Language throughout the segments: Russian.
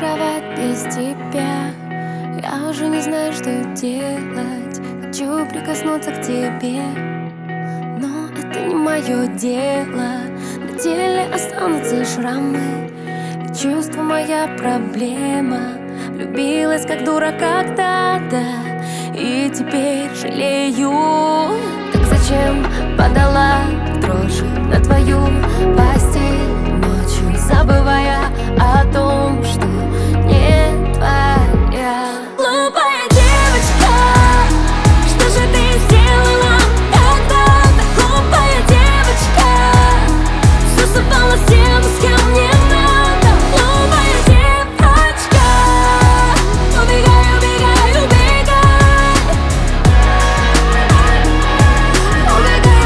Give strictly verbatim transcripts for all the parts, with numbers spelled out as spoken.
кровать без тебя. Я уже не знаю, что делать. Хочу прикоснуться к тебе, но это не мое дело. На теле останутся шрамы, и чувство моя проблема. Влюбилась как дура когда-то, и теперь жалею. Так зачем подала дрожь на твою постель ночью, забывая о том, что не твоя. Глупая девочка, что же ты сделала когда-то? Глупая девочка, засыпала с тем, с кем не надо. Глупая девочка, убегай, убегай, убегай. Убегай,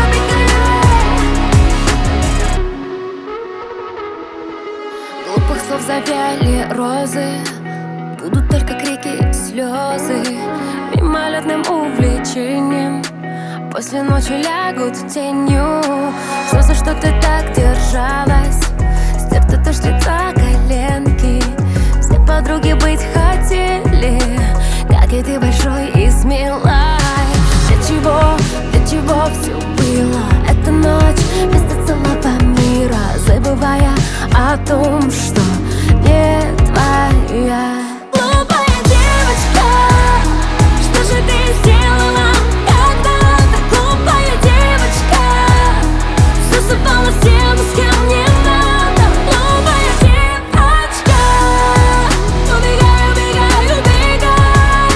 убегай. Глупых слов завяли розы, будут только крики и слезы. Мимолетным увлечением после ночи лягут тенью. Все, за что ты так держалась, стерто ты с лица коленки. Все подруги быть хотели, как и ты, большой и смелой. Для чего, для чего все было? Эта ночь вместо целого мира, забывая о том, что не твоя. Глупая девочка, что же ты сделала когда-то? Глупая девочка, засыпала с тем, с кем не надо. Глупая девочка, убегай, убегай, убегай.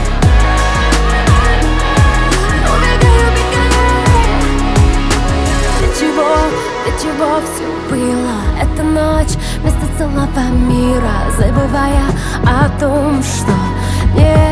Убегай, убегай. Для чего, для чего все было? Эта ночь вместо целого мира, забывая о том, что не